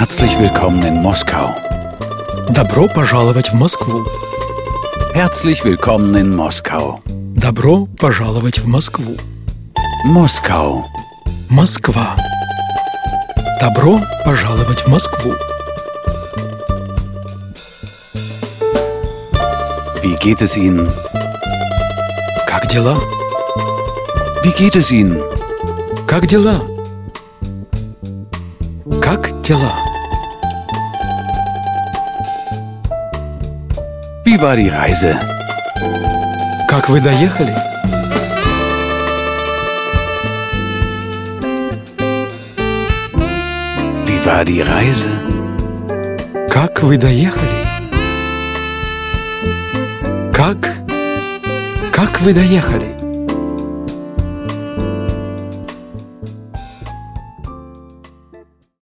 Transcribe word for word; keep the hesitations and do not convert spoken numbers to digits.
Herzlich willkommen in Moskau. Добро пожаловать в Москву. Herzlich willkommen in Moskau. Добро пожаловать в Москву. Moskau. Москва. Добро пожаловать в Москву. Wie geht es Ihnen? Как дела? Wie geht es Ihnen? Как дела? Как дела? Wie war die Reise? Как вы доехали? Wie war die Reise? Как вы доехали? Как? Как вы доехали?